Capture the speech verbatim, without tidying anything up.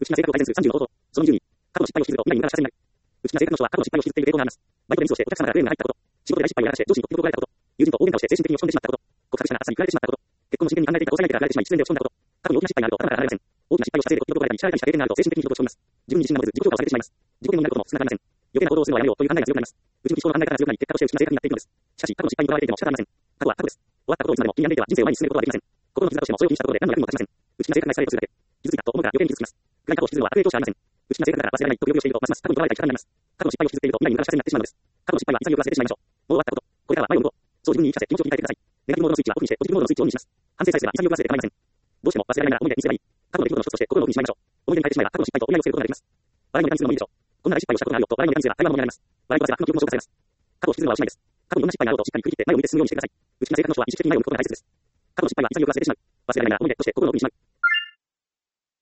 内気な性格を改善するさんじゅうの方法。そのにじゅうに、過去の失敗を引きずると未来に無駄が幸せになる。内気な性格の人は過去の失敗を引きずっている傾向があります。バイトでミスをしてお客様からクレームが入ったこと。仕事で大失敗をやらして上司に怒られたこと。友人と大喧嘩をして精神的に落ち込んでしまったこと。告白者が朝に振られてしまったこと。結婚の真剣に考えていた交際相手が振られてしまい失恋で落ち込んだこと。過去に大きな失敗があると頭から離れません。大きな失敗をしたせいで夫に怒られたり知られたりした経験があると精神的に疲労しております。自分に自信が持てず自己評価をされてしまいます。自己嫌悪になることも少なくありません。余計な行動をするのはやめようという考えが強くなります。内向き思考の考え方が強くなり結果として内気な性格になっていくのです。しかし過去の失敗にとらわれていても仕方ありません。過去は過去です。終わったことをいつまでも気に病んでいては人生を前に進めることはできません。心の傷だとしてもそれを気にしたところで何の役にも立ちません。内気な性格がされるとするだけ。傷ついたと思うから余計に傷つきます。暗い過去を引きずるのは悪影響しかありません。内気な性格だから忘れられないと病気をしているとますます過去にとらわれた生き方になります。過去の失敗を引きずっていると未来に無駄が幸せになってしまうのです。過去の失敗は潔く忘れてしまいましょう。もう終わったこと。これからは前を向こう。そう自分に言い聞かせ気持ちを切り替えてください。ネガティブモードのスイッチはオフにしてポジティブモードのスイッチをオンにします。反省さえすれば潔く忘れて構いません。どうしても忘れられないなら思い出にすればいい。過去の出来事の一つとして心をオフにしまいましょう。思い出に変えてしまえば過去の失敗と未来を防ぐことができます。笑いのネタにするのもいいでしょう。こんな大失敗をしたことがあるよと笑いのネタにすれば会話のものになります。笑い飛ばせば過去の記憶も消化されます。過去を引きずるのはおしまいです。過去にどんな失敗があろうとしっかり振り切って前を見て進むようにしてください。内気な性格の人は意識的に前を向くことが大切です。過去の失敗は潔く忘れてしまう。忘れられないなら思い出として心をオフにしまう。